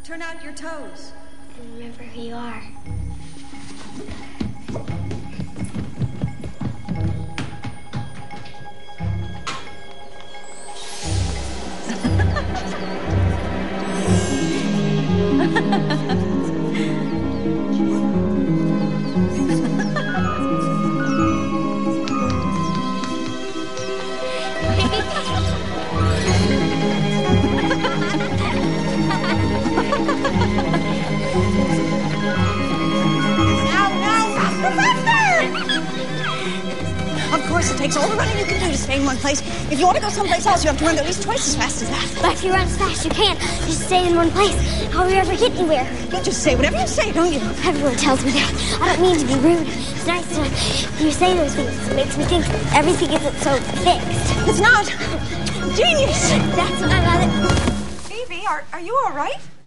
Turn out your toes. And remember who you are. Of course, it takes all the running you can do to stay in one place. If you want to go someplace else, you have to run at least twice as fast as that. But if you run as fast as you can, just stay in one place. How will you ever get anywhere? You just say whatever you say, don't you? Everyone tells me that. I don't mean to be rude. It's nice to you say those things. It makes me think everything isn't so fixed. It's not. Genius. That's what I got it. Phoebe, are you all right?